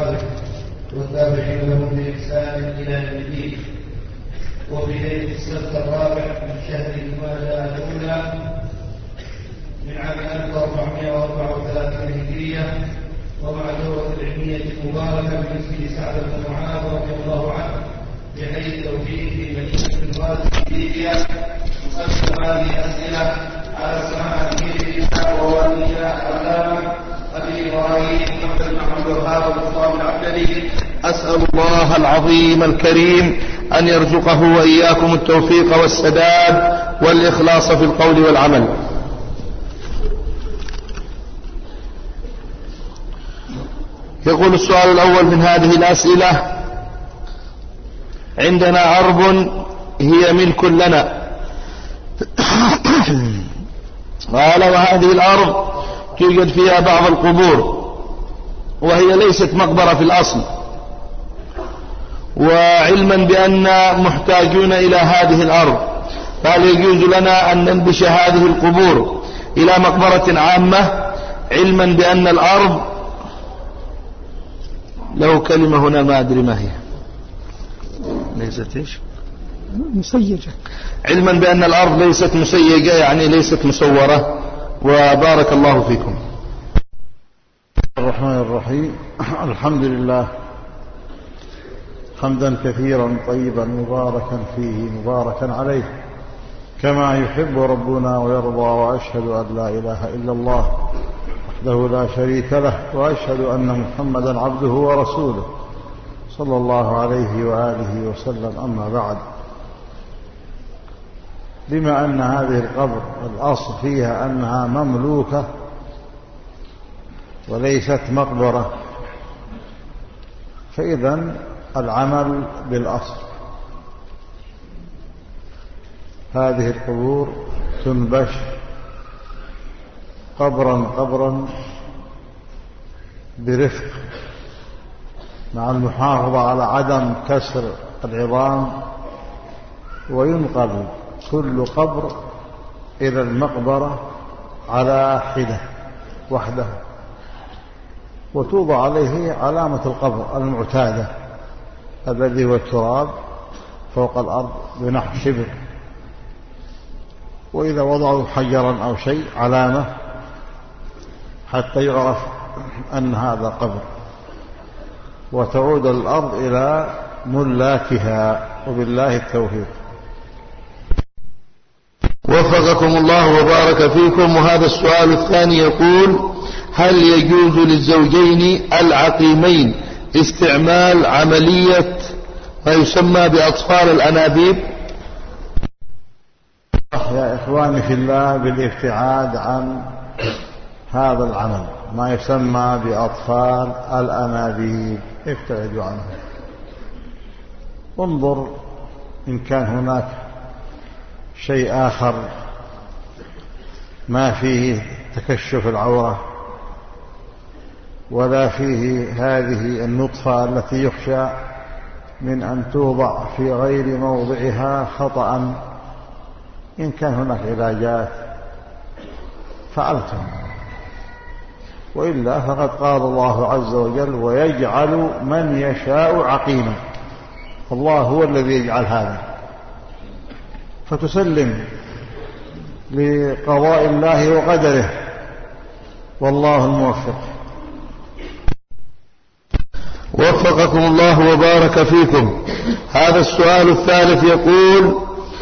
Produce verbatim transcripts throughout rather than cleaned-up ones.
وأصحابه والتابعين لهم بإحسان إلى يوم الدين. وفي ليلة السبت الرابع من شهر جمادى الأولى من عام ألف وأربعمائة وأربعة وثلاثين هجرية، ومع دورة العلمية المباركة بمسجد سعد بن معاذ رضي الله عنه بحي التوفيق في مدينة الغازي في ليبيا. نقدم هذه الأسئلة على سماحة كبيرنا ووالدنا العلامة أبي إبراهيم محمد بن عبد الوهاب المصطفى العبدلي. أسأل الله العظيم الكريم أن يرزقه وإياكم التوفيق والسداد والإخلاص في القول والعمل. يقول السؤال الأول من هذه الأسئلة: عندنا أرض هي ملك لنا، قال وهذه الأرض توجد فيها بعض القبور وهي ليست مقبرة في الأصل، وعلما بأننا محتاجون إلى هذه الأرض، فهل يجوز لنا أن ننبش هذه القبور إلى مقبرة عامة، علما بأن الأرض له كلمة هنا ما أدري ما هي ليست إيش مسيجة، علما بأن الأرض ليست مسيجة يعني ليست مصورة. وبارك الله فيكم. الرحمن الرحيم. الحمد لله حمدا كثيرا طيبا مباركا فيه مباركا عليه كما يحب ربنا ويرضى، وأشهد أن لا إله إلا الله وحده لا شريك له، وأشهد أن محمدا عبده ورسوله صلى الله عليه وآله وسلم. أما بعد، بما أن هذه القبر الأصل فيها أنها مملوكة وليست مقبرة، فإذن العمل بالأصل. هذه القبور تنبش قبرا قبرا برفق، مع المحافظة على عدم كسر العظام، وينقل كل قبر إلى المقبرة على حدة وحده، وتوضع عليه علامة القبر المعتادة الذي هو التراب فوق الأرض بنحو شبر، وإذا وضعوا حجرا أو شيء علامة حتى يعرف أن هذا قبر، وتعود الأرض إلى ملاكها، وبالله التوفيق. وفقكم الله وبارك فيكم. وهذا السؤال الثاني يقول: هل يجوز للزوجين العقيمين استعمال عملية ما يسمى بأطفال الأنابيب؟ يا إخواني في الله بالابتعاد عن هذا العمل، ما يسمى بأطفال الأنابيب، ابتعدوا عنه. انظر إن كان هناك شيء آخر ما فيه تكشف العورة ولا فيه هذه النطفة التي يخشى من أن توضع في غير موضعها خطأ، إن كان هناك علاجات فعلتم، وإلا فقد قال الله عز وجل: ويجعل من يشاء عقيما. الله هو الذي يجعل هذا، فتسلم لقضاء الله وقدره، والله الموفق. وفقكم الله وبارك فيكم. هذا السؤال الثالث يقول: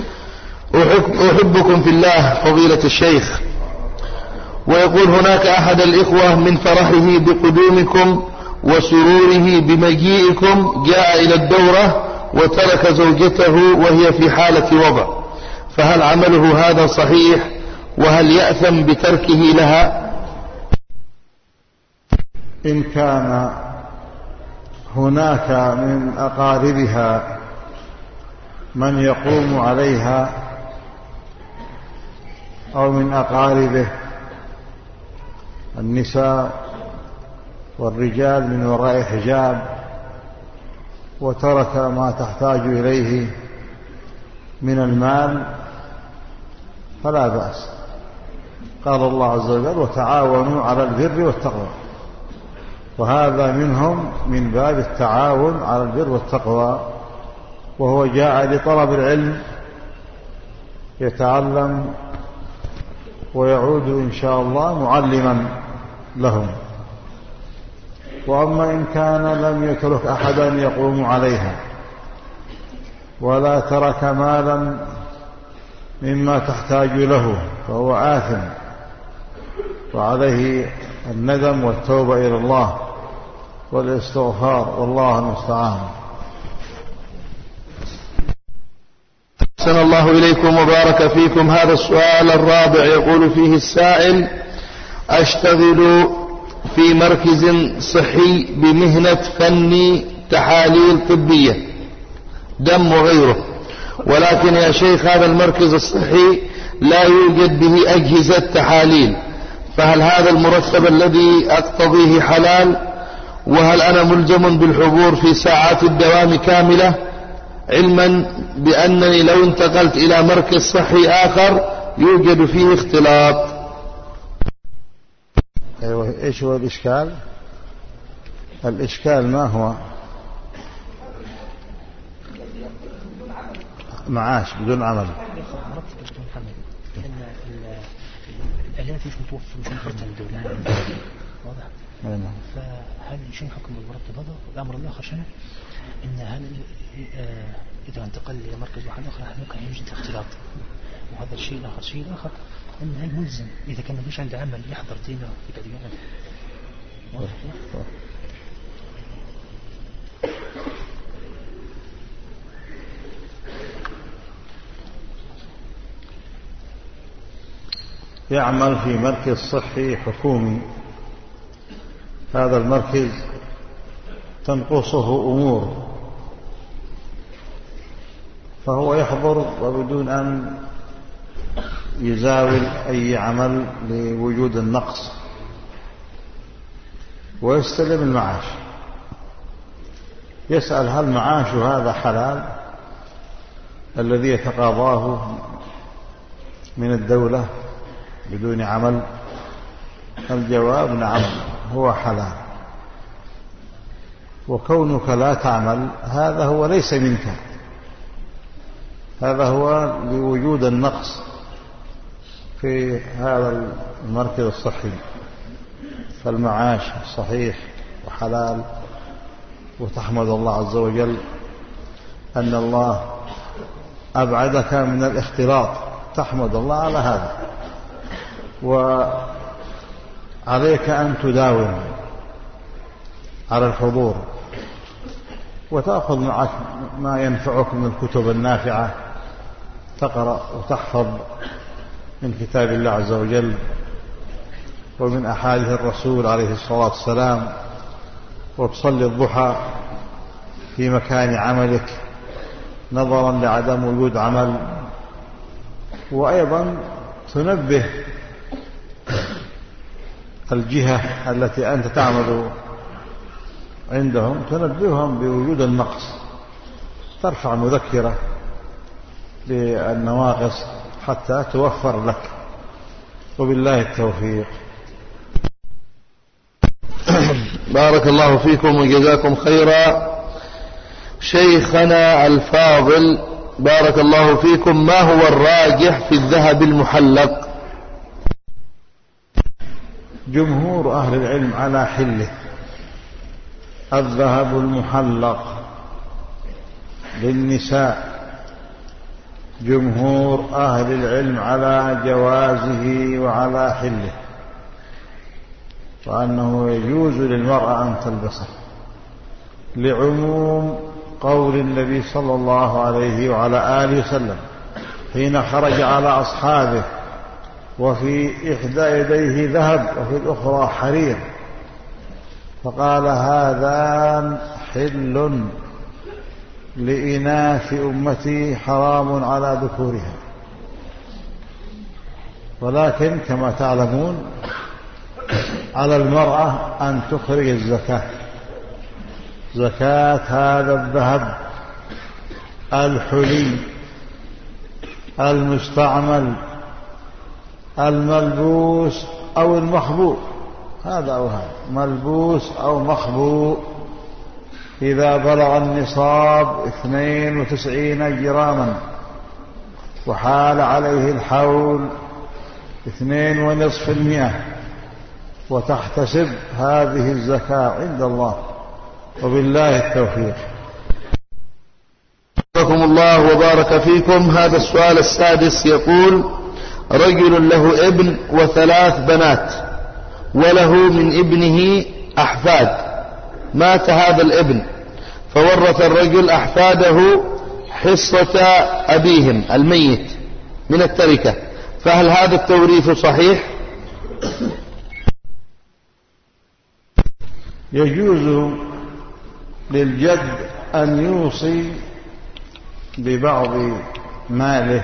أحبكم في الله فضيلة الشيخ، ويقول هناك أحد الإخوة من فرحه بقدومكم وسروره بمجيئكم جاء إلى الدورة وترك زوجته وهي في حالة وضع، فهل عمله هذا صحيح؟ وهل يأثم بتركه لها؟ إن كان هناك من أقاربها من يقوم عليها أو من أقاربه النساء والرجال من وراء حجاب، وترك ما تحتاج إليه من المال، فلا بأس. قال الله عز وجل: وتعاونوا على البر والتقوى. وهذا منهم من باب التعاون على البر والتقوى، وهو جاء لطلب العلم يتعلم ويعود إن شاء الله معلما لهم. وأما إن كان لم يترك أحدا يقوم عليها ولا ترك مالا مما تحتاج له فهو آثم، وعليه الندم والتوبة إلى الله والاستغفار، والله المستعان. أحسن الله إليكم وبارك فيكم. هذا السؤال الرابع يقول فيه السائل: أشتغل في مركز صحي بمهنة فني تحاليل طبية دم وغيره، ولكن يا شيخ هذا المركز الصحي لا يوجد به أجهزة تحاليل، فهل هذا المرتب الذي أقتضيه حلال؟ وهل أنا ملزم بالحضور في ساعات الدوام كاملة، علما بأنني لو انتقلت إلى مركز صحي آخر يوجد فيه اختلاط؟ أيوة، إيش هو الإشكال؟ الإشكال ما هو؟ معاش بدون عمل. لأن الآلات مش متوفر، مش متوفر الدولة، واضح؟ فهل شنو حكم المرتب هذا؟ الأمر الآخر شنو؟ إن هل إذا انتقل إلى مركز واحد آخر ممكن يوجد اختلاط، وهذا الشيء الآخر. الشيء الآخر إن هل ملزم إذا كان مش عنده عمل يحضر دينه في كديانة؟ واضح؟ يعمل في مركز صحي حكومي، هذا المركز تنقصه أمور فهو يحضر وبدون أن يزاول أي عمل لوجود النقص ويستلم المعاش. يسأل هل معاش هذا حلال الذي يتقاضاه من الدولة بدون عمل؟ الجواب نعم، هو حلال. وكونك لا تعمل هذا هو ليس منك، هذا هو لوجود النقص في هذا المركز الصحي، فالمعاش صحيح وحلال، وتحمد الله عز وجل أن الله أبعدك من الاختلاط، تحمد الله على هذا. وعليك أن تداوم على الحضور وتأخذ معك ما ينفعك من الكتب النافعة، تقرأ وتحفظ من كتاب الله عز وجل ومن أحاديث الرسول عليه الصلاة والسلام، وتصلي الضحى في مكان عملك نظرا لعدم وجود عمل. وأيضا تنبه الجهة التي أنت تعمل عندهم، تنبههم بوجود النقص، ترفع مذكرة للنواقص حتى توفر لك، وبالله التوفيق. بارك الله فيكم وجزاكم خيرا. شيخنا الفاضل بارك الله فيكم، ما هو الراجح في الذهب المحلق؟ جمهور أهل العلم على حله. الذهب المحلق للنساء جمهور أهل العلم على جوازه وعلى حله، وأنه يجوز للمرأة أن تلبسه لعموم قول النبي صلى الله عليه وعلى آله وسلم حين خرج على أصحابه وفي إحدى يديه ذهب وفي الأخرى حرير، فقال هذان حل لإناث أمتي حرام على ذكورها. ولكن كما تعلمون على المرأة أن تخرج الزكاة، زكاة هذا الذهب الحلي المستعمل الملبوس أو المخبوء، هذا أو هذا، ملبوس أو مخبوء. إذا بلغ النصاب اثنين وتسعين جراما وحال عليه الحول اثنين ونصف المئة، وتحتسب هذه الزكاة عند الله، وبالله التوفيق. حفظكم الله وبارك فيكم. هذا السؤال السادس يقول: رجل له ابن وثلاث بنات، وله من ابنه أحفاد، مات هذا الابن فورث الرجل أحفاده حصة أبيهم الميت من التركة، فهل هذا التوريث صحيح؟ يجوز للجد أن يوصي ببعض ماله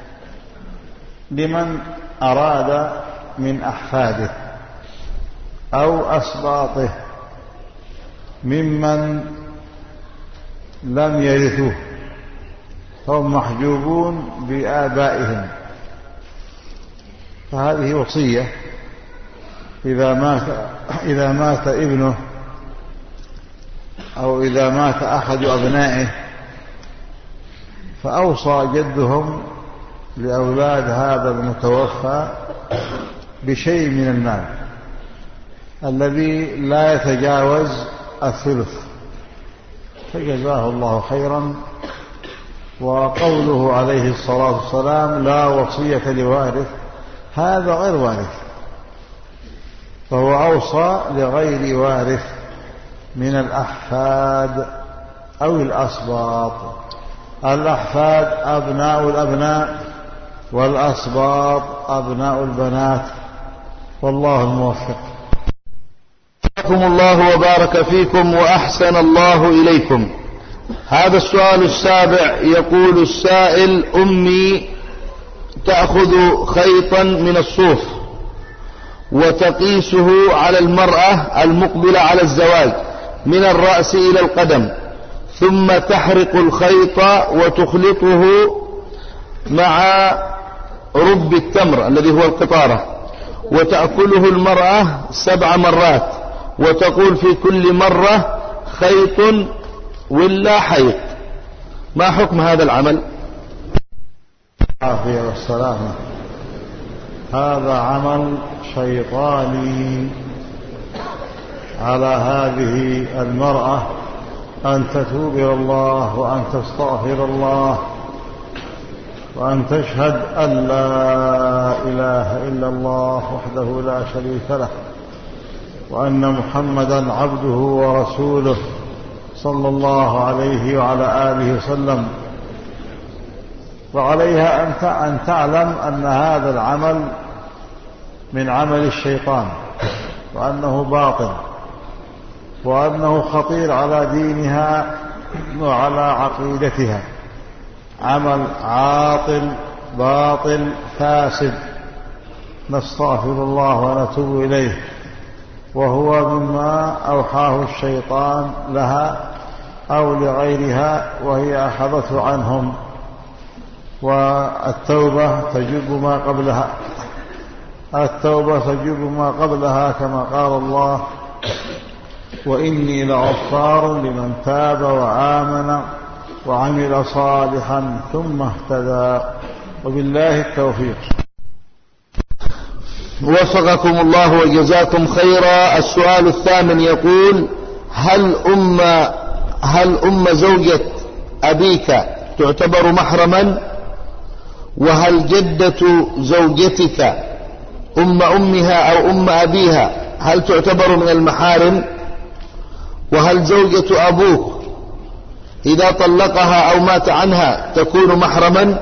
لمن أراد من أحفاده أو أسباطه ممن لم يرثوه، هم محجوبون بآبائهم، فهذه وصية. إذا مات إذا مات ابنه أو إذا مات أحد أبنائه فأوصى جدهم لأولاد هذا المتوفى بشيء من المال الذي لا يتجاوز الثلث، فجزاه الله خيرا. وقوله عليه الصلاة والسلام: لا وصية لوارث، هذا غير وارث، فهو أوصى لغير وارث من الأحفاد أو الأسباط. الأحفاد أبناء الأبناء، والأسباط أبناء البنات، والله الموفق. حفظكم الله وبارك فيكم وأحسن الله إليكم. هذا السؤال السابع يقول السائل: أمي تأخذ خيطا من الصوف وتقيسه على المرأة المقبلة على الزواج من الرأس إلى القدم، ثم تحرق الخيط وتخلطه مع رب التمر الذي هو القطارة، وتأكله المرأة سبع مرات، وتقول في كل مرة خيط ولا حيط. ما حكم هذا العمل؟ العافية والسلامة. هذا عمل شيطاني على هذه المرأة أن تتوب إلى الله وأن تستغفر الله وأن تشهد أن لا إله إلا الله وحده لا شريك له، وأن محمدا عبده ورسوله صلى الله عليه وعلى آله وسلم. وعليها أن تعلم أن هذا العمل من عمل الشيطان، وأنه باطل، وأنه خطير على دينها وعلى عقيدتها، عمل عاطل باطل فاسد، نستغفر الله ونتوب إليه، وهو مما أوحاه الشيطان لها أو لغيرها وهي أخذته عنهم، والتوبة تجب ما قبلها، التوبة تجب ما قبلها، كما قال الله: وإني لغفار لمن تاب وآمن وعمل صالحا ثم اهتدى، وبالله التوفيق. وفقكم الله وجزاكم خيرا. السؤال الثامن يقول: هل أم هل أم زوجة أبيك تعتبر محرما؟ وهل جدة زوجتك أم أمها أو أم أبيها هل تعتبر من المحارم؟ وهل زوجة أبوك إذا طلقها أو مات عنها تكون محرما؟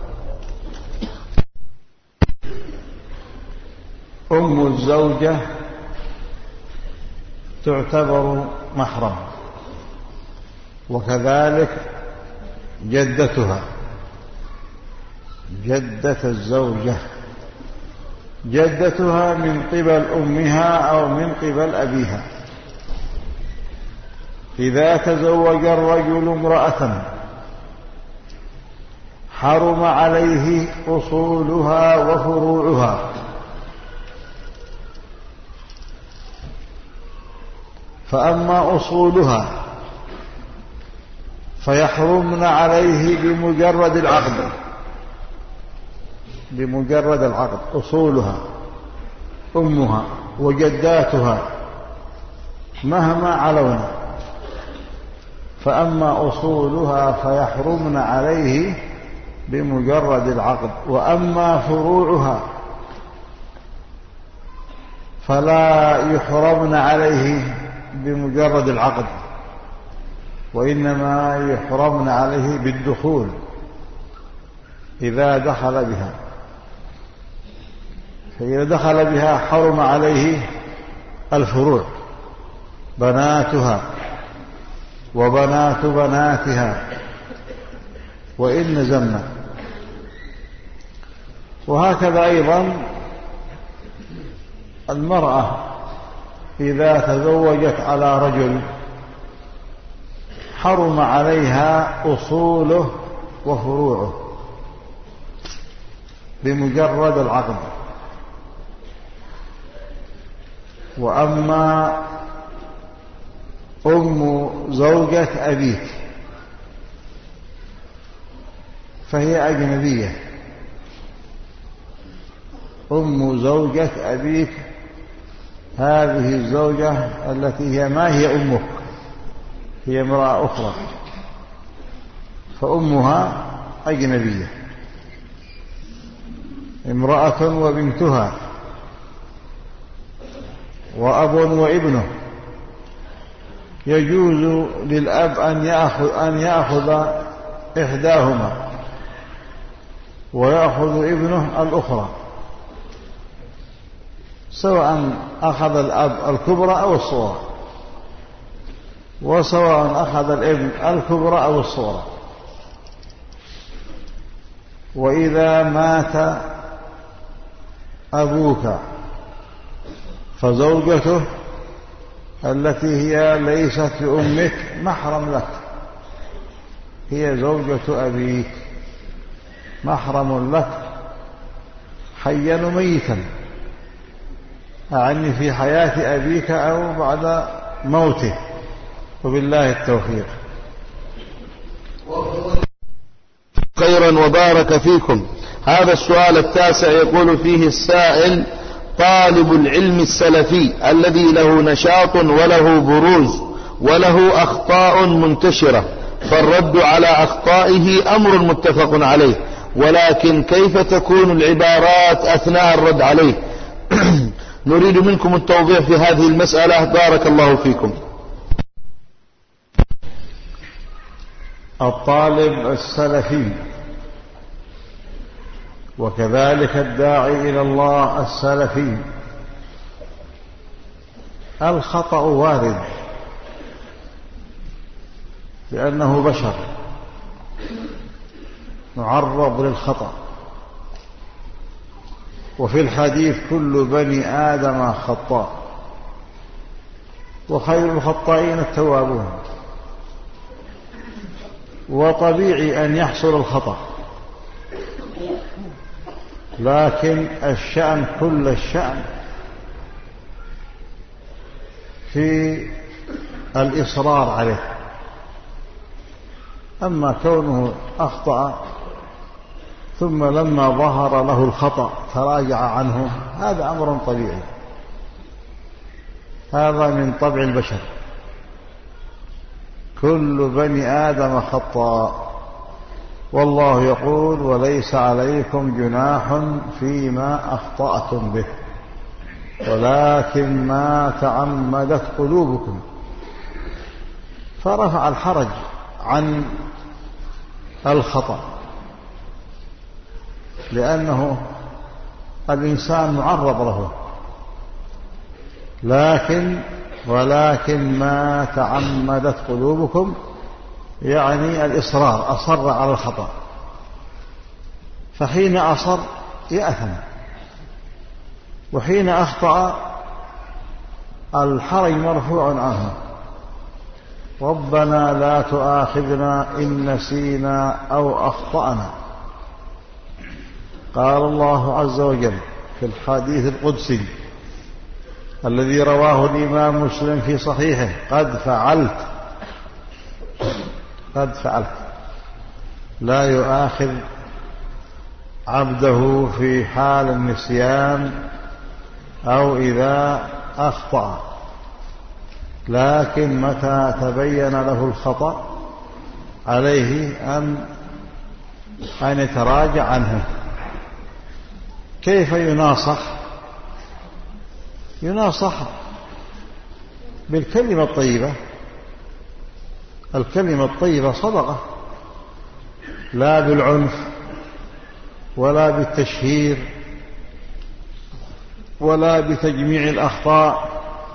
أم الزوجة تعتبر محرم، وكذلك جدتها، جدة الزوجة، جدتها من قبل أمها أو من قبل أبيها. إذا تزوج الرجل امرأة حرم عليه أصولها وفروعها، فأما أصولها فيحرمن عليه بمجرد العقد، بمجرد العقد. أصولها أمها وجداتها مهما علونا، فأما أصولها فيحرمن عليه بمجرد العقد. وأما فروعها فلا يحرمن عليه بمجرد العقد، وإنما يحرمن عليه بالدخول إذا دخل بها. فإذا دخل بها حرم عليه الفروع، بناتها وبنات بناتها وإن نزلنا. وهكذا أيضا المرأة إذا تزوجت على رجل حرم عليها أصوله وفروعه بمجرد العقد. وأما أم زوجة أبيك فهي أجنبية. أم زوجة أبيك هذه الزوجة التي هي ما هي أمك، هي امرأة أخرى، فأمها أجنبية، امرأة وبنتها وأب وابنه. يجوز للأب أن يأخذ, أن يأخذ إحداهما ويأخذ ابنه الأخرى، سواء أخذ الأب الكبرى أو الصغرى، وسواء أخذ الابن الكبرى أو الصغرى. وإذا مات أبوك فزوجته التي هي ليست لأمك محرم لك، هي زوجة أبيك، محرم لك حيا وميتا، أعني في حياة أبيك أو بعد موته. وبالله التوفيق. خيرا وبارك فيكم. هذا السؤال التاسع يقول فيه السائل: طالب العلم السلفي الذي له نشاط وله بروز وله أخطاء منتشرة، فالرد على أخطائه أمر متفق عليه، ولكن كيف تكون العبارات أثناء الرد عليه؟ نريد منكم التوضيح في هذه المسألة بارك الله فيكم. الطالب السلفي وكذلك الداعي إلى الله السلفي الخطأ وارد، لأنه بشر معرض للخطأ. وفي الحديث: كل بني آدم خطاء وخير الخطائين التوابون. وطبيعي أن يحصل الخطأ، لكن الشأن كل الشأن في الإصرار عليه. أما كونه أخطأ ثم لما ظهر له الخطأ تراجع عنه، هذا أمر طبيعي، هذا من طبع البشر. كل بني آدم خطاء، والله يقول: وليس عليكم جناح فيما أخطأتم به ولكن ما تعمدت قلوبكم. فرفع الحرج عن الخطأ، لأنه الإنسان معرض له، لكن ولكن ما تعمدت قلوبكم يعني الإصرار، أصر على الخطأ، فحين أصر يأثم، وحين أخطأ الحرج مرفوع عنه. ربنا لا تؤاخذنا إن نسينا أو أخطأنا. قال الله عز وجل في الحديث القدسي: الذي رواه الإمام مسلم في صحيحه: قد فعلت قد فعلت لا يؤاخذ عبده في حال النسيان أو إذا أخطأ، لكن متى تبين له الخطأ عليه أن أن يتراجع عنه. كيف يناصح؟ يناصح بالكلمة الطيبة. الكلمة الطيبة صدقة، لا بالعنف ولا بالتشهير ولا بتجميع الأخطاء.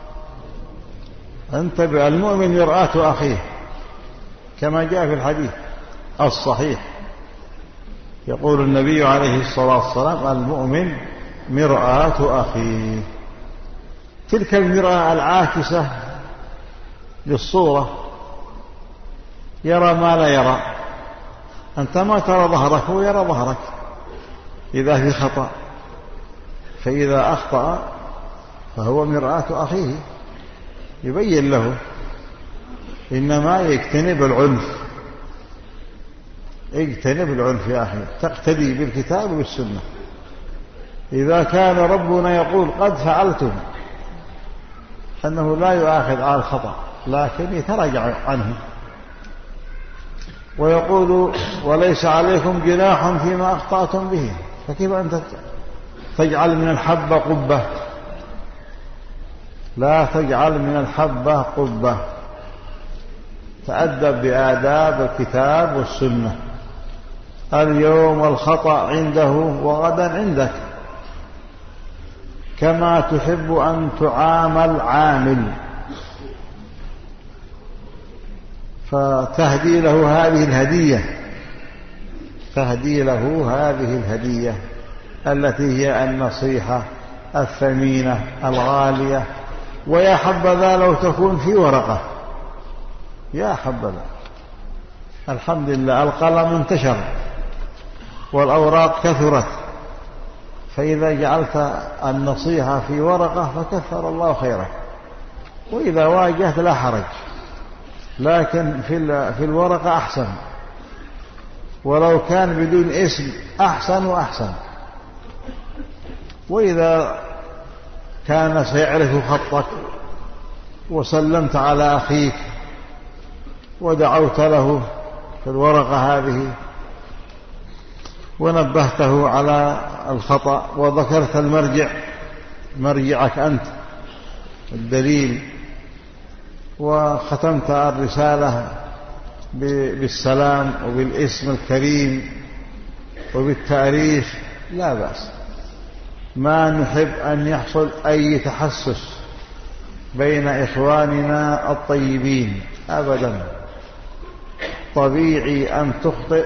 انتبه، المؤمن مرآة أخيه كما جاء في الحديث الصحيح. يقول النبي عليه الصلاة والسلام: المؤمن مرآة أخيه. تلك المرآة العاكسة للصورة، يرى ما لا يرى. أنت ما ترى ظهرك، هو يرى ظهرك إذا في خطأ، فإذا أخطأ فهو مرآة أخيه يبين له. إنما يجتنب العنف، اجتنب العنف يا أخي، تقتدي بالكتاب والسنة. إذا كان ربنا يقول قد فعلتم، أنه لا يؤاخذ على الخطأ لكن يتراجع عنه، ويقول وليس عليكم جناح فيما أخطأتم به، فكيف أنت تجعل من الحبة قبة؟ لا تجعل من الحبة قبة. تأدب بآداب الكتاب والسنة. اليوم الخطأ عنده وغدا عندك، كما تحب أن تعامل عامل، فتهدي له هذه الهدية تهدي له هذه الهدية التي هي النصيحة الثمينة الغالية. ويا حبذا لو تكون في ورقة، يا حبذا. الحمد لله القلم انتشر والأوراق كثرت، فإذا جعلت النصيحة في ورقة فكثر الله خيرك، وإذا واجهت لا حرج، لكن في الورقة أحسن، ولو كان بدون اسم أحسن وأحسن. وإذا كان سيعرف خطك وسلمت على أخيك ودعوت له في الورقة هذه ونبهته على الخطأ وذكرت المرجع، مرجعك أنت الدليل، وختمت الرسالة بالسلام وبالاسم الكريم وبالتعريف، لا بأس. ما نحب أن يحصل أي تحسس بين إخواننا الطيبين أبدا. طبيعي أن تخطئ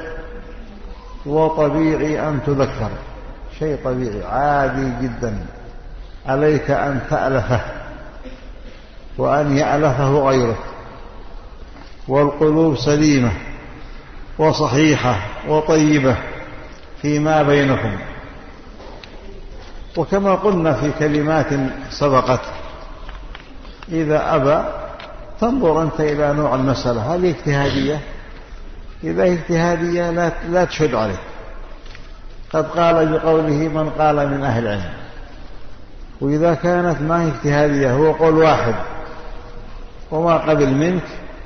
وطبيعي أن تذكر، شيء طبيعي عادي جدا. عليك أن تألفه وأن يألفه غيرك، والقلوب سليمة وصحيحة وطيبة فيما بينكم. وكما قلنا في كلمات سبقت، إذا أبى تنظر أنت إلى نوع المسألة، هل اجتهادية؟ إذا اجتهادية لا, لا تشد عليه. قد قال بقوله من قال من أهل العلم. وإذا كانت ما هي اجتهادية، هو قول واحد وما قبل منك،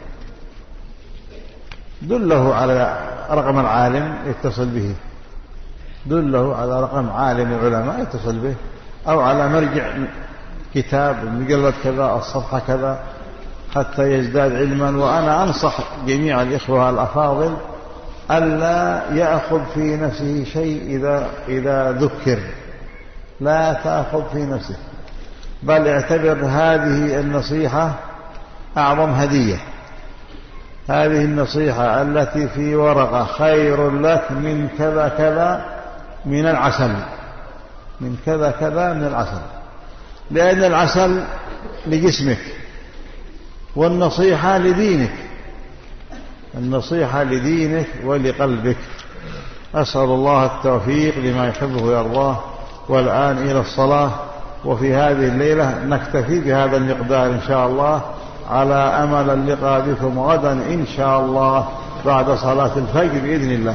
دله على رقم العالم يتصل به، دله على رقم عالم العلماء يتصل به، أو على مرجع كتاب المجلد كذا الصفحة كذا حتى يزداد علما. وأنا أنصح جميع الإخوة الأفاضل ألا يأخذ في نفسه شيء إذا, إذا ذكر، لا تأخذ في نفسه، بل اعتبر هذه النصيحة أعظم هدية. هذه النصيحة التي في ورقة خير لك من كذا كذا من العسل، من كذا كذا من العسل، لأن العسل لجسمك والنصيحة لدينك، النصيحة لدينك ولقلبك. أسأل الله التوفيق لما يحبه ويرضاه. والآن إلى الصلاة، وفي هذه الليلة نكتفي بهذا المقدار إن شاء الله، على أمل اللقاء بكم غدا إن شاء الله بعد صلاة الفجر بإذن الله.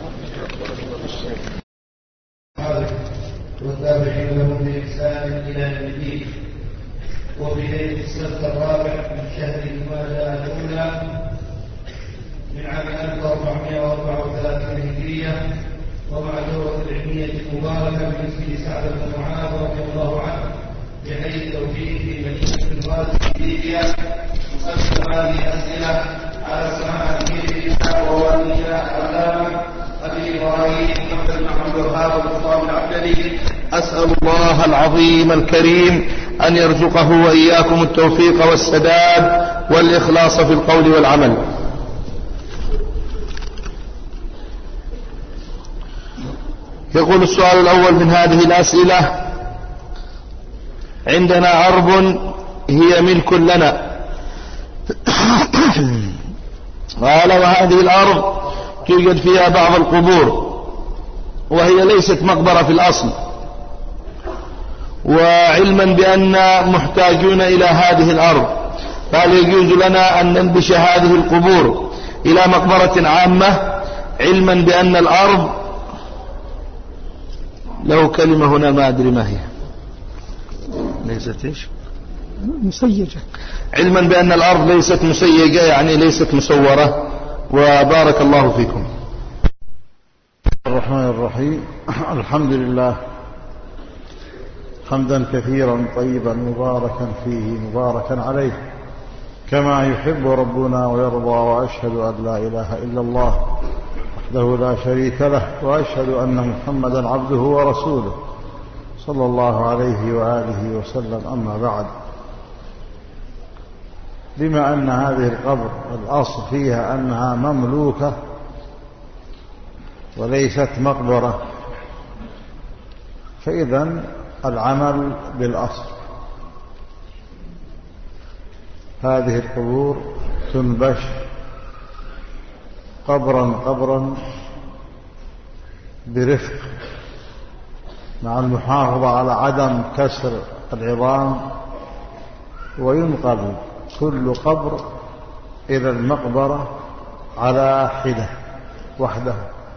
والتابعين لهم بإحسان إلى يوم الدين. وفي ليلة السبت الرابع من شهر جمادى الأولى من عام ألف وأربعمائة وأربعة وثلاثين هجرية، ومع دورة العلمية المباركة بمسجد سعد بن معاذ رضي الله عنه بحي التوفيق في مدينة الغازي في ليبيا. نقدم هذه أسئلة على سماحة أمير الإسلام ووالدنا العلامة أبي إبراهيم محمد بن عبد الوهاب المصطفى العبدلي. أسأل الله العظيم الكريم أن يرزقه وإياكم التوفيق والسداد والإخلاص في القول والعمل. يقول السؤال الأول من هذه الأسئلة: عندنا أرض هي ملك لنا، قال وهذه الأرض توجد فيها بعض القبور، وهي ليست مقبرة في الأصل، وعلما بأننا محتاجون إلى هذه الأرض، فهل يجوز لنا أن ننبش هذه القبور إلى مقبرة عامة، علما بأن الأرض له كلمة هنا ما أدري ما هي، ليست إيش مسيجة، علما بأن الأرض ليست مسيجة يعني ليست مصورة. وبارك الله فيكم. الرحمن الرحيم. الحمد لله حمدا كثيرا طيبا مباركا فيه مباركا عليه، كما يحب ربنا ويرضى، وأشهد أن لا إله إلا الله وحده لا شريك له، وأشهد أن محمدا عبده ورسوله صلى الله عليه وآله وسلم. أما بعد، بما أن هذه القبر الأصل فيها أنها مملوكة وليست مقبرة، فإذن العمل بالأصل. هذه القبور تنبش قبرا قبرا برفق، مع المحافظة على عدم كسر العظام، وينقل كل قبر إلى المقبرة على حدة وحده،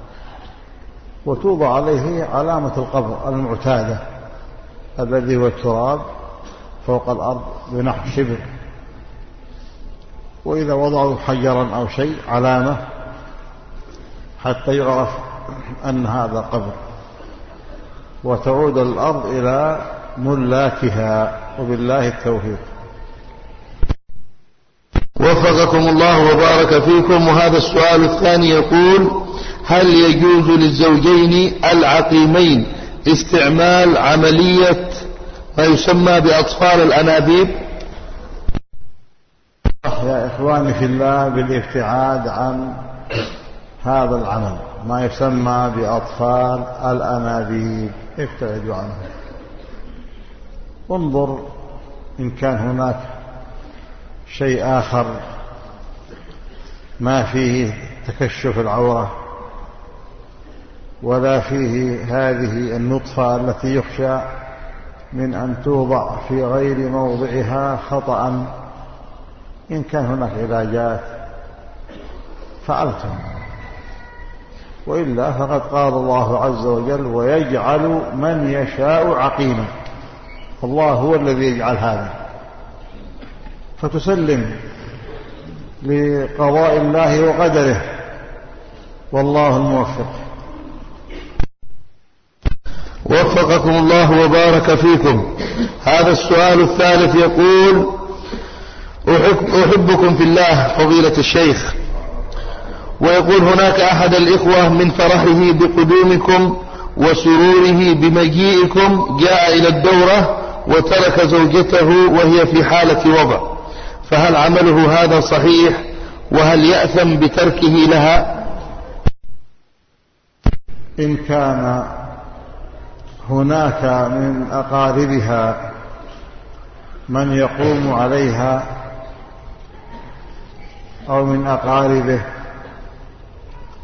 وتوضع عليه علامة القبر المعتادة الذي هو التراب فوق الأرض بنحو شبر، وإذا وضعوا حجرا أو شيء علامة حتى يعرف أن هذا قبر، وتعود الأرض إلى ملاكها، وبالله التوفيق. وفقكم الله وبارك فيكم. وهذا السؤال الثاني يقول: هل يجوز للزوجين العقيمين استعمال عملية ما يسمى بأطفال الأنابيب؟ يا إخواني في الله بالابتعاد عن هذا العمل، ما يسمى بأطفال الأنابيب، ابتعدوا عنه. انظر إن كان هناك شيء آخر ما فيه تكشف العورة ولا فيه هذه النطفة التي يخشى من أن توضع في غير موضعها خطأ، إن كان هناك علاجات فعلتم، وإلا فقد قال الله عز وجل: ويجعل من يشاء عقيما. الله هو الذي يجعل هذا، فتسلم لقضاء الله وقدره، والله الموفق. وفقكم الله وبارك فيكم. هذا السؤال الثالث يقول: أحبكم في الله فضيلة الشيخ، ويقول هناك أحد الإخوة من فرحه بقدومكم وسروره بمجيئكم جاء إلى الدورة وترك زوجته وهي في حالة وضع، فهل عمله هذا صحيح؟ وهل يأثم بتركه لها؟ إن كان هناك من أقاربها من يقوم عليها أو من أقاربه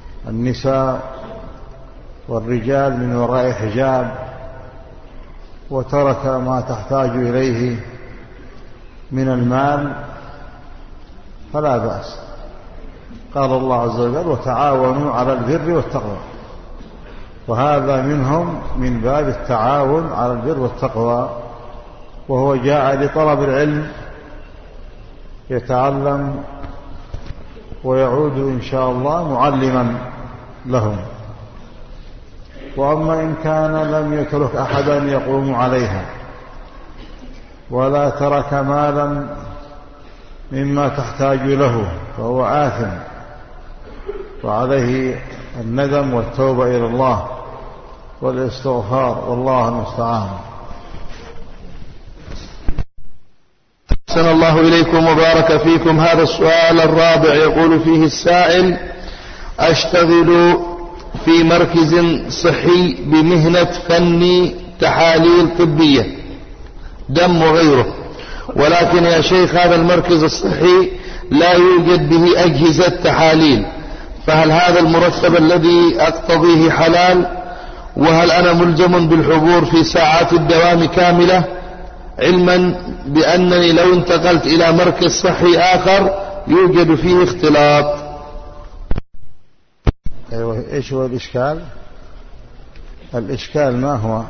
النساء والرجال من وراء حجاب وترك ما تحتاج إليه من المال فلا بأس. قال الله عز وجل: وتعاونوا على البر والتقوى، وهذا منهم من باب التعاون على البر والتقوى، وهو جاء لطلب العلم يتعلم ويعود إن شاء الله معلما لهم. وأما إن كان لم يترك أحدا يقوم عليها ولا ترك مالا مما تحتاج له فهو آثم، وعليه الندم والتوبة إلى الله والاستغفار، والله المستعان. أحسن الله إليكم وبارك فيكم. هذا السؤال الرابع يقول فيه السائل: أشتغل في مركز صحي بمهنة فني تحاليل طبية دم وغيره، ولكن يا شيخ هذا المركز الصحي لا يوجد به أجهزة تحاليل، فهل هذا المرتب الذي أقتضيه حلال؟ وهل أنا ملزم بالحضور في ساعات الدوام كاملة، علما بأنني لو انتقلت إلى مركز صحي آخر يوجد فيه اختلاط؟ أيوة، إيش هو الإشكال؟ الإشكال ما هو؟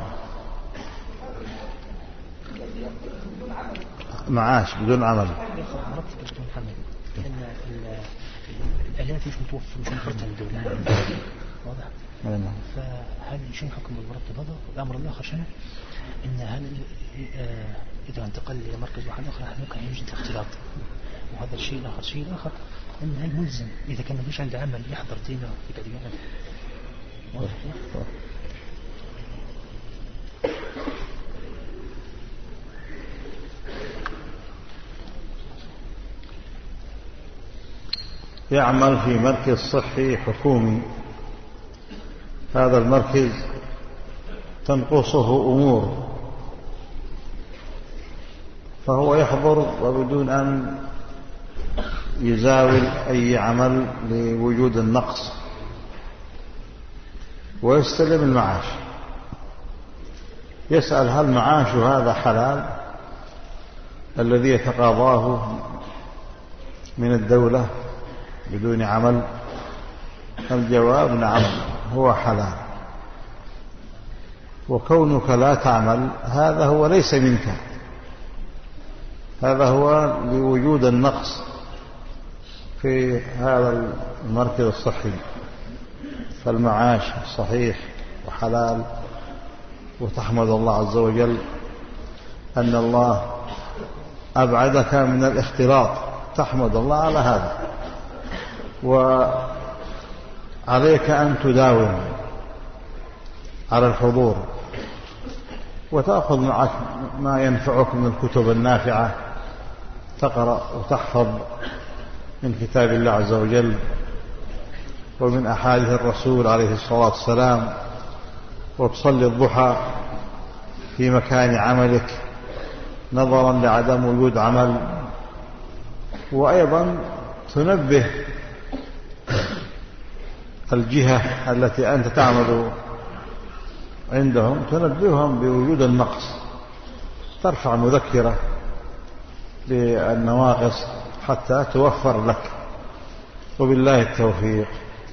معاش بدون عمل. الآلات مش متوفر، مش مفرطة للدولة، واضح؟ فهل شنو حكم المرتب هذا؟ الأمر الآخر شنو؟ إن هل إذا انتقل إلى مركز واحد آخر ممكن يوجد اختلاط، وهذا الشيء الآخر. الشيء الآخر إن هل ملزم إذا كان مفيش عنده عمل يحضر تينا في كديانة؟ يعمل في مركز صحي حكومي، هذا المركز تنقصه أمور فهو يحضر وبدون أن يزاول أي عمل لوجود النقص ويستلم المعاش. يسأل: هل معاش هذا حلال الذي يتقاضاه من الدولة بدون عمل؟ الجواب: نعم، هو حلال. وكونك لا تعمل هذا هو ليس منك، هذا هو لوجود النقص في هذا المركز الصحي، فالمعاش صحيح وحلال، وتحمد الله عز وجل أن الله أبعدك من الاختلاط، تحمد الله على هذا. وعليك أن تداوم على الحضور وتأخذ معك ما ينفعك من الكتب النافعة، تقرأ وتحفظ من كتاب الله عز وجل ومن أحاديث الرسول عليه الصلاة والسلام، وتصلي الضحى في مكان عملك نظرا لعدم وجود عمل. وأيضا تنبه الجهة التي أنت تعمل عندهم، تنبههم بوجود النقص، ترفع مذكرة بالنواقص حتى توفر لك، وبالله التوفيق.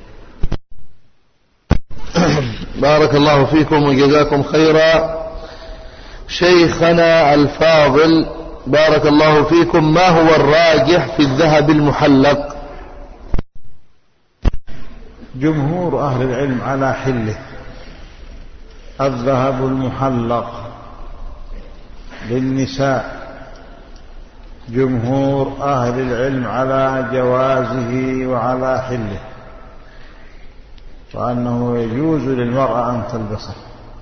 بارك الله فيكم وجزاكم خيرا. شيخنا الفاضل بارك الله فيكم، ما هو الراجح في الذهب المحلق؟ جمهور أهل العلم على حله. الذهب المحلق للنساء جمهور أهل العلم على جوازه وعلى حله، وأنه يجوز للمرأة أن تلبسه،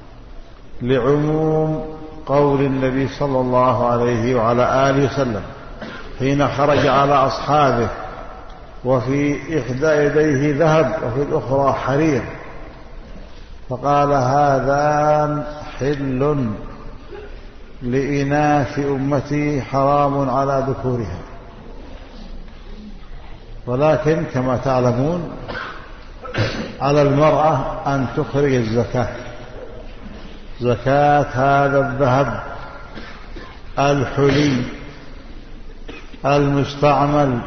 لعموم قول النبي صلى الله عليه وعلى آله وسلم حين خرج على أصحابه وفي إحدى يديه ذهب وفي الأخرى حرير، فقال: هذان حل لإناث أمتي حرام على ذكورها. ولكن كما تعلمون على المرأة أن تخرج الزكاة، زكاة هذا الذهب الحلي المستعمل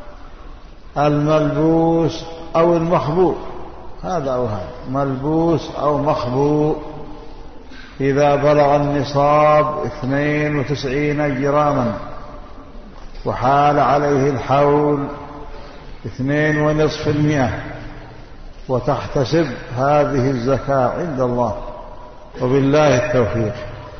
الملبوس أو المخبوء، هذا أو هذا، ملبوس أو مخبوء، إذا بلغ النصاب اثنين وتسعين جراما وحال عليه الحول اثنين ونصف المئة، وتحتسب هذه الزكاة عند الله، وبالله التوفيق.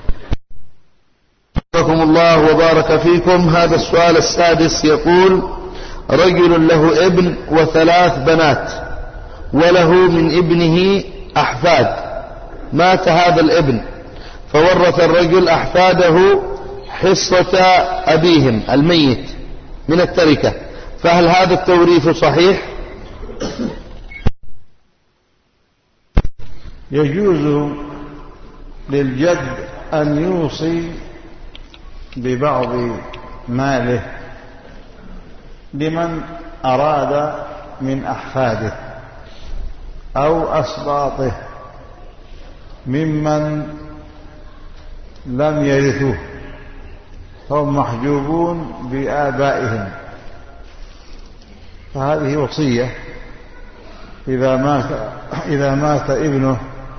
حفظكم الله وبارك فيكم. هذا السؤال السادس يقول: رجل له ابن وثلاث بنات، وله من ابنه أحفاد، مات هذا الابن فورث الرجل أحفاده حصة أبيهم الميت من التركة، فهل هذا التوريث صحيح؟ يجوز للجد أن يوصي ببعض ماله لمن أراد من أحفاده أو أسباطه ممن لم يرثوه، هم محجوبون بآبائهم، فهذه وصية. إذا مات إذا مات ابنه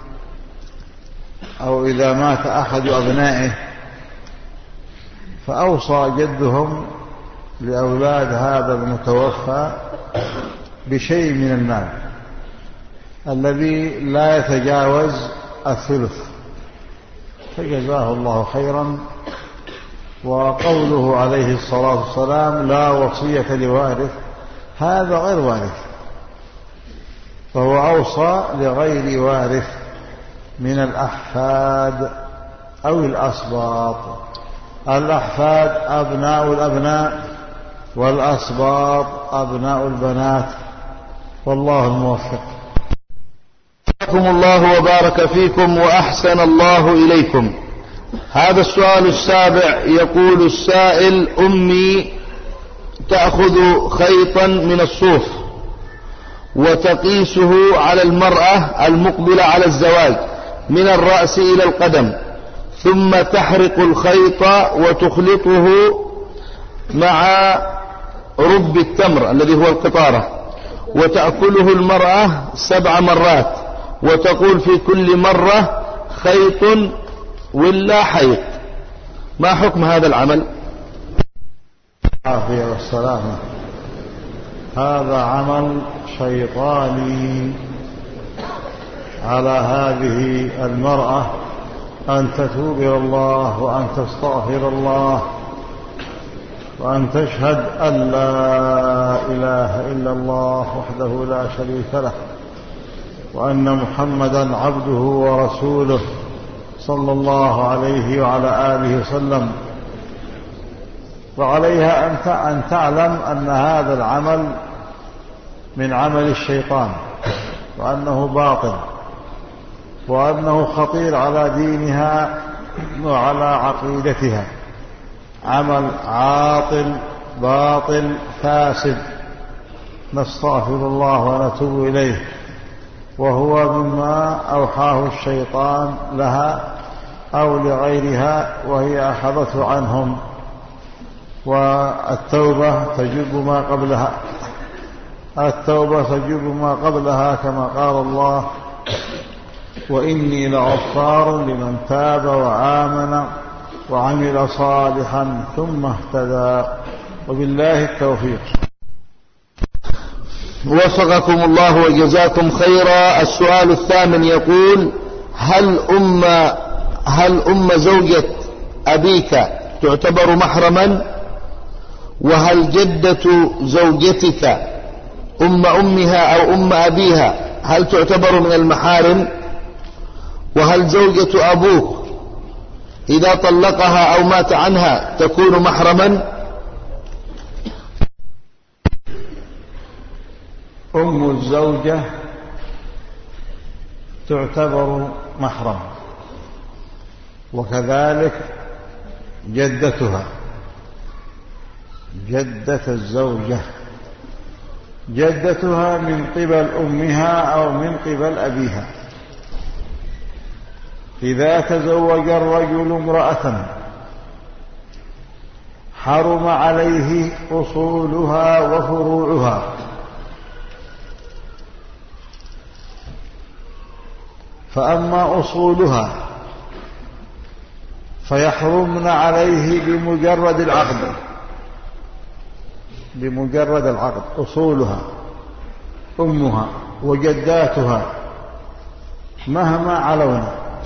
أو إذا مات أحد أبنائه فأوصى جدهم لأولاد هذا المتوفى بشيء من المال الذي لا يتجاوز الثلث، فجزاه الله خيرا. وقوله عليه الصلاة والسلام: لا وصية لوارث، هذا غير وارث، فهو أوصى لغير وارث من الأحفاد أو الأسباط. الأحفاد أبناء الأبناء، والأسباط أبناء البنات، والله الموفق. حفظكم الله وبارك فيكم وأحسن الله إليكم. هذا السؤال السابع يقول السائل: أمي تأخذ خيطا من الصوف وتقيسه على المرأة المقبلة على الزواج من الرأس إلى القدم، ثم تحرق الخيط وتخلطه مع رب التمر الذي هو القطارة، وتأكله المرأة سبع مرات، وتقول في كل مرة خيط ولا حيط. ما حكم هذا العمل؟ العافية والسلامة. هذا عمل شيطاني على هذه المرأة أن تتوب إلى الله وأن تستغفر الله وأن تشهد أن لا إله إلا الله وحده لا شريك له، وأن محمدا عبده ورسوله صلى الله عليه وعلى آله وسلم. وعليها أن تعلم أن هذا العمل من عمل الشيطان، وأنه باطل، وأنه خطير على دينها وعلى عقيدتها، عمل عاطل باطل فاسد، نستغفر الله ونتوب إليه، وهو مما أوحاه الشيطان لها أو لغيرها وهي أخذته عنهم، والتوبة تجب ما قبلها، التوبة تجب ما قبلها، كما قال الله: وإني لغفار لمن تاب وآمن وعمل صالحا ثم اهتدى، وبالله التوفيق. وفقكم الله وجزاكم خيرا. السؤال الثامن يقول: هل أم هل أم زوجة أبيك تعتبر محرما؟ وهل جدة زوجتك أم أمها أو أم أبيها هل تعتبر من المحارم؟ وهل زوجة أبوك إذا طلقها أو مات عنها تكون محرما؟ أم الزوجة تعتبر محرم، وكذلك جدتها، جدة الزوجة، جدتها من قبل أمها أو من قبل أبيها، إذا تزوج الرجل امرأة حرم عليه أصولها وفروعها، فأما أصولها فيحرمن عليه بمجرد العقد، بمجرد العقد أصولها أمها وجداتها مهما علون،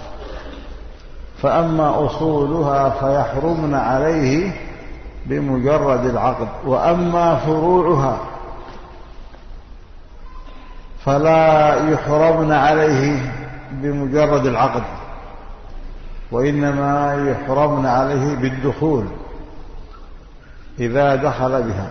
فأما أصولها فيحرمن عليه بمجرد العقد، وأما فروعها فلا يحرمن عليه بمجرد العقد، وإنما يحرمن عليه بالدخول إذا دخل بها،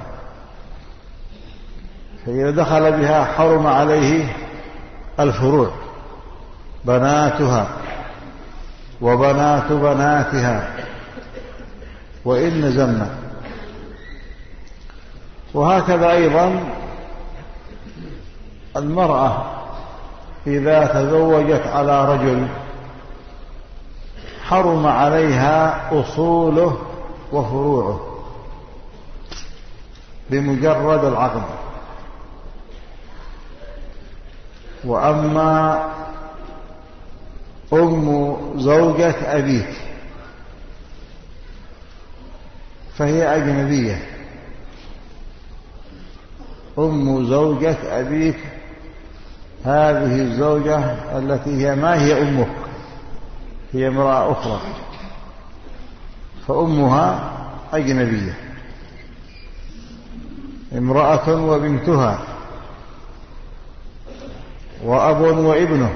فإذا دخل بها حرم عليه الفروع بناتها وبنات بناتها وإن نزلنا. وهكذا أيضا المرأة إذا تزوجت على رجل حرم عليها أصوله وفروعه بمجرد العقد. وأما أم زوجة أبيك فهي أجنبية. أم زوجة أبيك هذه الزوجة التي هي ما هي أمك، هي امرأة أخرى، فأمها أجنبية، امرأة وبنتها وأب وابنه.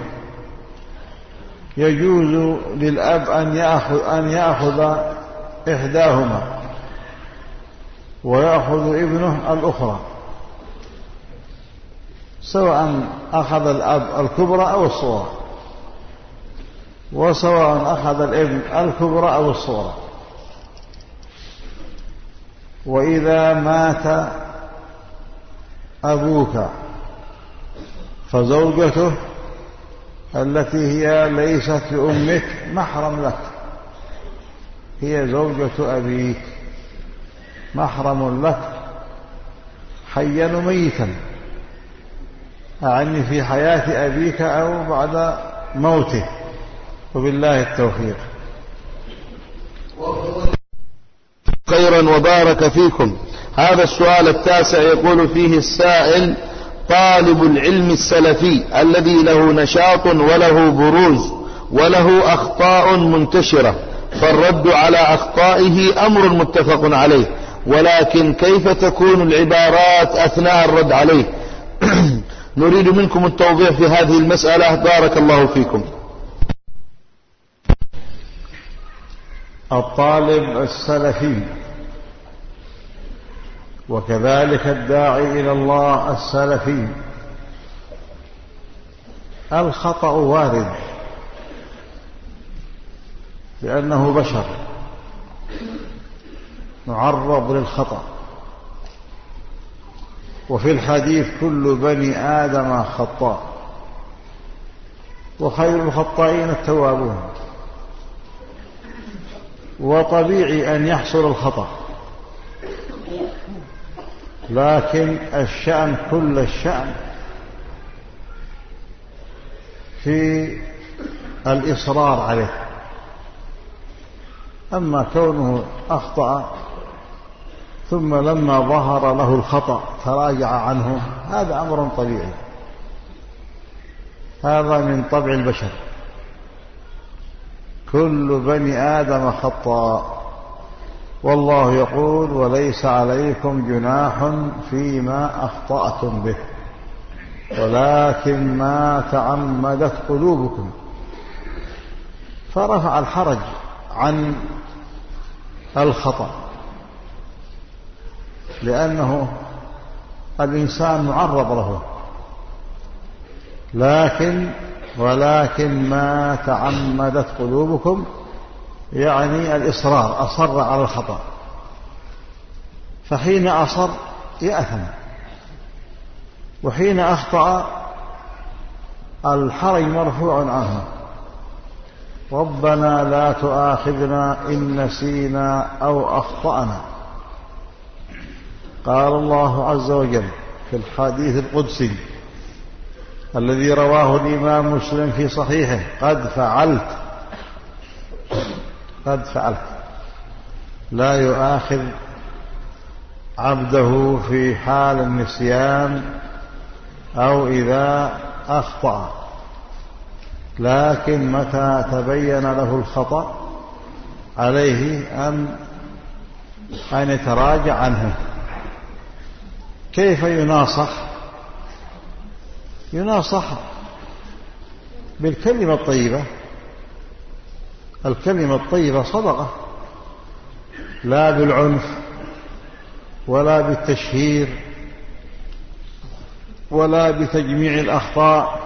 يجوز للأب أن يأخذ, أن يأخذ إحداهما ويأخذ ابنه الأخرى، سواء أخذ الأب الكبرى أو الصغرى، وسواء أخذ الابن الكبرى أو الصغرى. وإذا مات أبوك فزوجته التي هي ليست لأمك محرم لك، هي زوجة أبيك محرم لك حيا وميتا، أعني في حياة أبيك أو بعد موته، وبالله التوفيق. خيرا وبارك فيكم. هذا السؤال التاسع يقول فيه السائل: طالب العلم السلفي الذي له نشاط وله بروز وله أخطاء منتشرة، فالرد على أخطائه أمر متفق عليه، ولكن كيف تكون العبارات أثناء الرد عليه؟ نريد منكم التوضيح في هذه المسألة بارك الله فيكم. الطالب السلفي وكذلك الداعي إلى الله السلفي الخطأ وارد، لأنه بشر معرض للخطأ، وفي الحديث كل بني آدم خطاء وخير الخطائين التوابون، وطبيعي أن يحصل الخطأ، لكن الشأن كل الشأن في الإصرار عليه. أما كونه أخطأ ثم لما ظهر له الخطأ تراجع عنه، هذا أمر طبيعي، هذا من طبع البشر، كل بني آدم خطاء، والله يقول: وليس عليكم جناح فيما أخطأتم به ولكن ما تعمدت قلوبكم. فرفع الحرج عن الخطأ، لأنه الإنسان معرض له، لكن ولكن ما تعمدت قلوبكم يعني الإصرار، أصر على الخطأ، فحين أصر يأثم، وحين أخطأ الحرج مرفوع عنه. ربنا لا تؤاخذنا إن نسينا أو أخطأنا. قال الله عز وجل في الحديث القدسي الذي رواه الإمام مسلم في صحيحه: قد فعلت قد فعلت. لا يؤاخذ عبده في حال النسيان أو إذا أخطأ، لكن متى تبين له الخطأ عليه أن أن يتراجع عنه. كيف يناصح؟ يناصح بالكلمة الطيبة. الكلمة الطيبة صدقة، لا بالعنف ولا بالتشهير ولا بتجميع الأخطاء.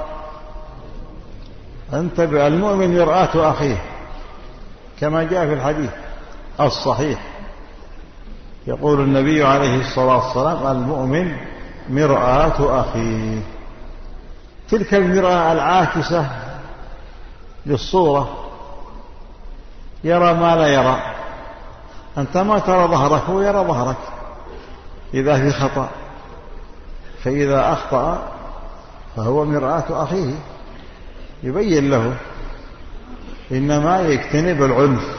انتبه، المؤمن مرآة أخيه كما جاء في الحديث الصحيح. يقول النبي عليه الصلاة والسلام: المؤمن مرآة أخيه. تلك المرآة العاكسة للصورة، يرى ما لا يرى. أنت ما ترى ظهرك، هو يرى ظهرك إذا في خطأ، فإذا أخطأ فهو مرآة أخيه يبين له. إنما يجتنب العنف،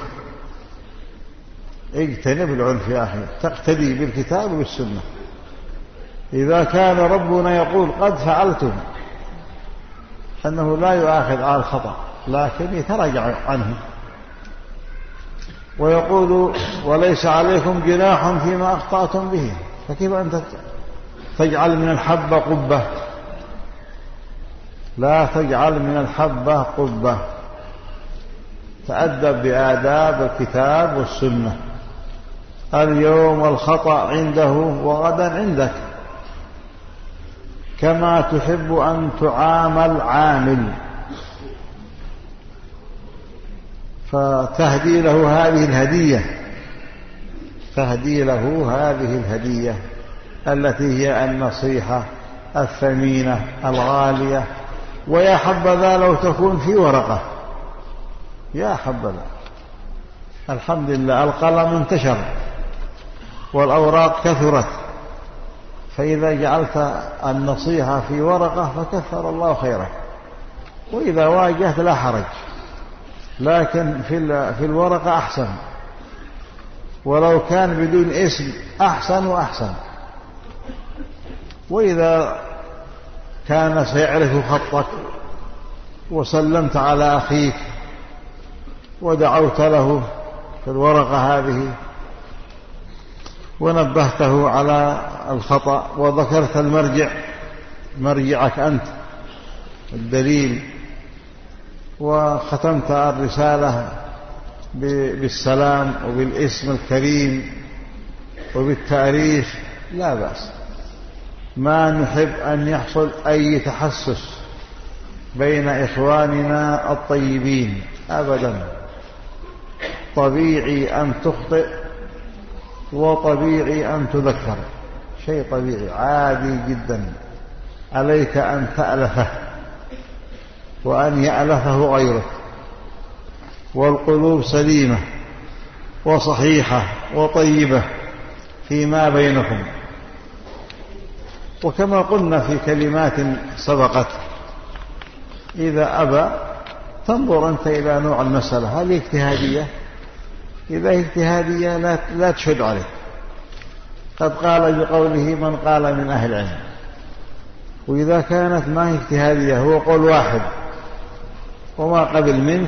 اجتنب العنف يا أخي، تقتدي بالكتاب والسنة. إذا كان ربنا يقول قد فعلتم، أنه لا يؤاخذ على الخطأ لكن يتراجع عنه، ويقول وليس عليكم جناح فيما أخطأتم به. فكيف أنت تجعل من الحبة قبة؟ لا تجعل من الحبة قبة. تأدب بآداب الكتاب والسنة. اليوم الخطأ عنده وغدا عندك، كما تحب أن تعامل عامل، فتهدي له هذه الهدية تهدي له هذه الهدية التي هي النصيحة الثمينة الغالية. ويا حبذا لو تكون في ورقة، يا حبذا. الحمد لله القلم انتشر والأوراق كثرت، فإذا جعلت النصيحة في ورقة فكثر الله خيرك، وإذا واجهت لا حرج، لكن في الورقة أحسن، ولو كان بدون اسم أحسن وأحسن. وإذا كان سيعرف خطك وسلمت على أخيك ودعوت له في الورقة هذه ونبهته على الخطأ وذكرت المرجع، مرجعك أنت الدليل، وختمت الرسالة بالسلام وبالاسم الكريم وبالتاريخ، لا بأس. ما نحب أن يحصل أي تحسس بين إخواننا الطيبين أبدا. طبيعي أن تخطئ وطبيعي أن تذكر، شيء طبيعي عادي جدا. عليك أن تألفه وأن يألفه غيرك، والقلوب سليمة وصحيحة وطيبة فيما بينكم. وكما قلنا في كلمات سبقت، إذا أبى تنظر أنت إلى نوع المسألة، هل اجتهادية؟ إذا اجتهادية لا, لا تشد عليه. قد قال بقوله من قال من أهل العلم. وإذا كانت ما هي اجتهادية، هو قول واحد وما قبل منك،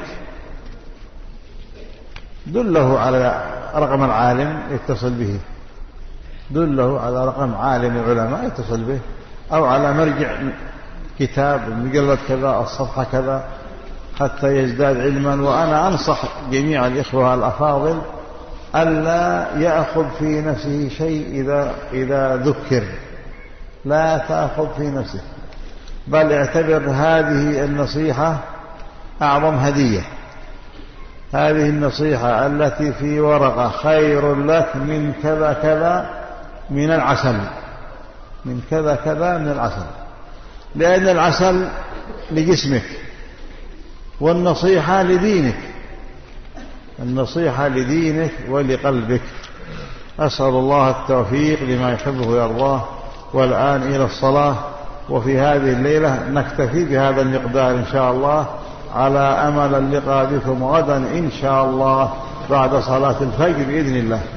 دله على رقم العالم يتصل به، دله على رقم عالم العلماء يتصل به، أو على مرجع كتاب المجلد كذا الصفحة كذا حتى يزداد علما. وأنا أنصح جميع الإخوة الأفاضل ألا يأخذ في نفسه شيء إذا, إذا ذكر، لا تأخذ في نفسه، بل اعتبر هذه النصيحة أعظم هدية. هذه النصيحة التي في ورقة خير لك من كذا كذا من العسل، من كذا كذا من العسل، لأن العسل لجسمك والنصيحة لدينك، النصيحة لدينك ولقلبك. أسأل الله التوفيق لما يحبه ويرضاه. والآن إلى الصلاة، وفي هذه الليلة نكتفي بهذا المقدار إن شاء الله، على أمل اللقاء بكم غدا إن شاء الله بعد صلاة الفجر بإذن الله.